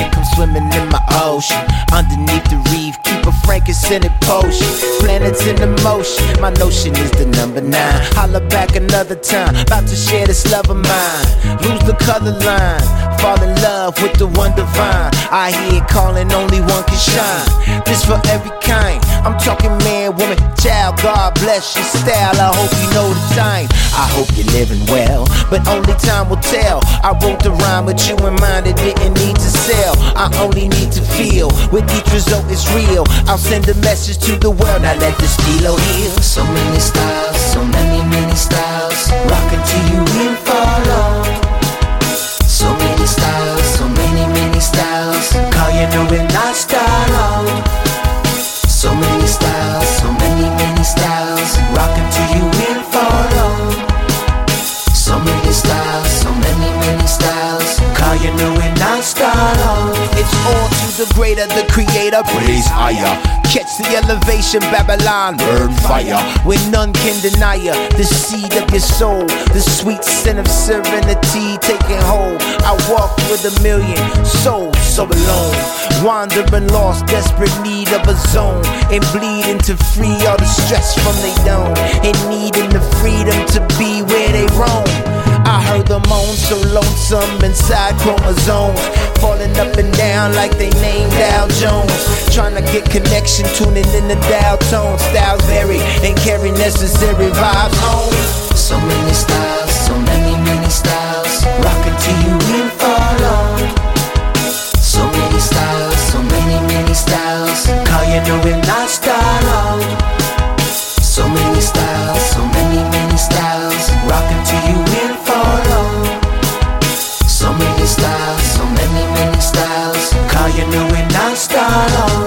man, come swimming in my ocean. Underneath the reef, keep a frankincense potion. Planets in the motion, my notion is the number 9. Holla back another time, about to share this love of mine. Lose the color line, fall in love with the one divine. I hear it calling, only one can shine. This for every kind, I'm talking man, woman, child. God bless your style, I hope you know the time. I hope you're living well, but only time will tell. I wrote the rhyme with you in mind, it didn't need to sell. I only need to feel, with each result it's real. I'll send a message to the world, now let the stilo heal. So many styles, so many styles. Rockin' to you in follow. So many styles, so many styles. Call you know we're not style. So many styles, so many styles. Rockin' to you in follow. So many styles, so many styles. Call you know we're not style. It's all to the greater, the creator. Praise higher. Catch the elevation, Babylon, burn fire. When none can deny ya, the seed of your soul, the sweet scent of serenity taking hold. I walk with a million souls, so alone, wandering lost, desperate need of a zone, and bleeding to free all the stress from they dome, and needing the freedom to be where they roam. I heard them moan so lonesome inside chromosomes, falling up and down like they named Dow Jones. Trying to get connection, tuning in the dial tone. Styles vary and carry necessary vibes home. So many styles, so many styles. Rockin' to you in follow. So many styles, so many styles. Call you know we're not style. So many styles, so many styles. Rockin' to you in follow. So many styles, so many styles. Call you know we're not style.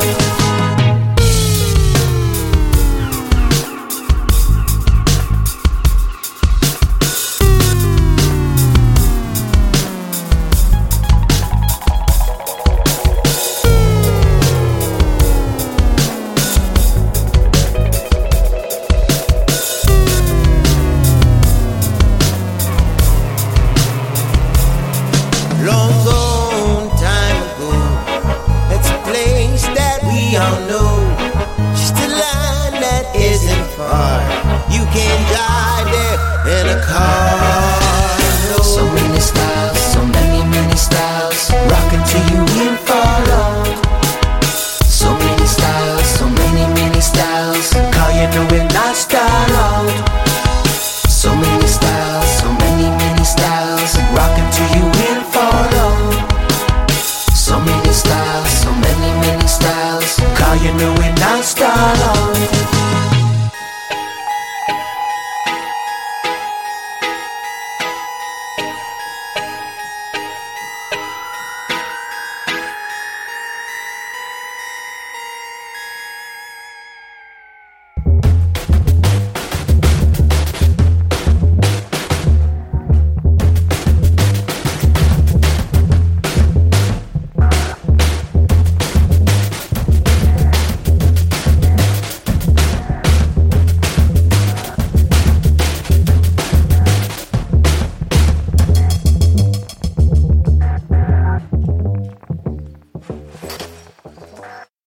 Long time ago, it's a place that we all know. Just a line that isn't far. You can drive there in a car. So many styles, so many styles. Rockin' to you in follow. So many styles, so many styles. Call you know we're not style. So many styles, so many styles. Rockin' to you in follow. So many styles, so many styles. Call you know we're not style.